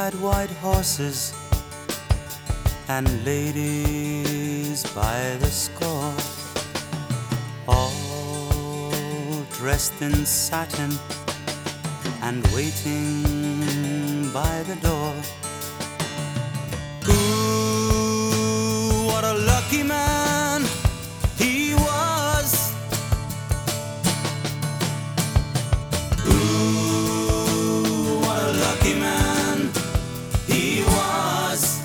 had white horses and ladies by the score, all dressed in satin and waiting by the door. Ooh, what a lucky man he was. Ooh, what a lucky man he was.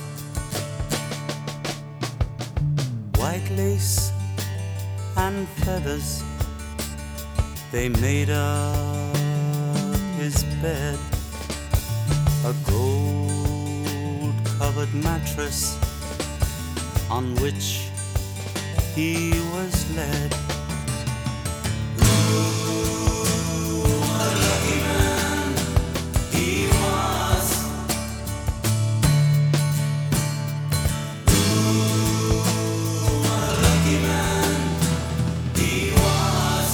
White lace and feathers, they made up his bed. A gold-covered mattress on which he was led. Ooh, what a lucky man he was. Ooh, what a lucky man he was.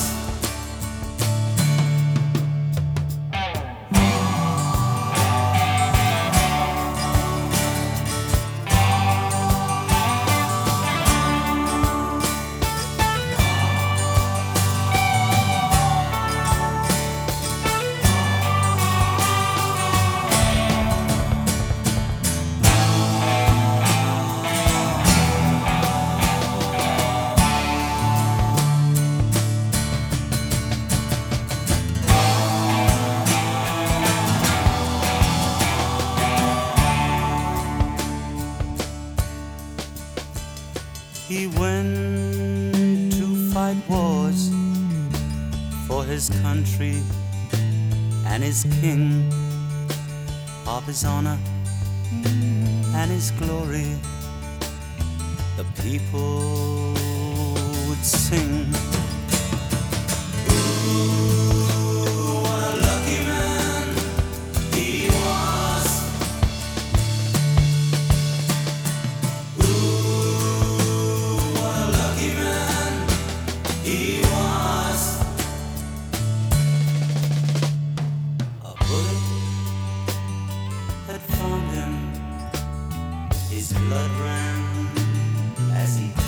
He went to fight wars for his country and his king, of his honor and his glory. The people would sing. Ooh, what a lucky man he was. He was. A bullet had found him. His blood ran as he